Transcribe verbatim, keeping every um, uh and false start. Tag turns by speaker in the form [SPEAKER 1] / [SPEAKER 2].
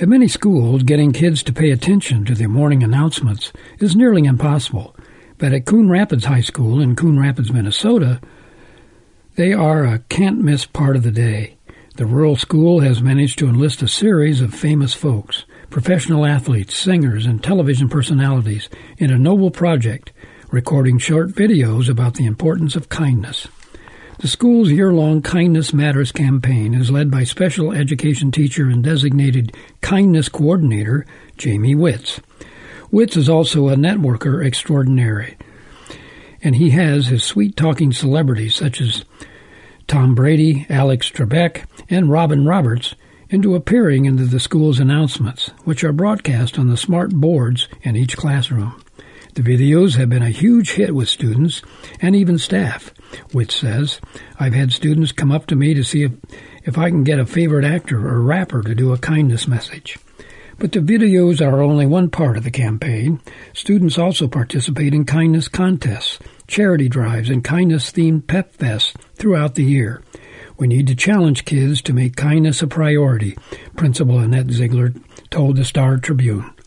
[SPEAKER 1] At many schools, getting kids to pay attention to their morning announcements is nearly impossible. But at Coon Rapids High School in Coon Rapids, Minnesota, they are a can't-miss part of the day. The rural school has managed to enlist a series of famous folks, professional athletes, singers, and television personalities in a noble project, recording short videos about the importance of kindness. The school's year-long Kindness Matters campaign is led by special education teacher and designated kindness coordinator Jamie Witz. Witz is also a networker extraordinary, and he has his sweet-talking celebrities such as Tom Brady, Alex Trebek, and Robin Roberts into appearing into the school's announcements, which are broadcast on the smart boards in each classroom. The videos have been a huge hit with students and even staff. Witz says, "I've had students come up to me to see if, if I can get a favorite actor or rapper to do a kindness message." But the videos are only one part of the campaign. Students also participate in kindness contests, charity drives, and kindness-themed pep fests throughout the year. We need to challenge kids to make kindness a priority, Principal Annette Ziegler told the Star Tribune.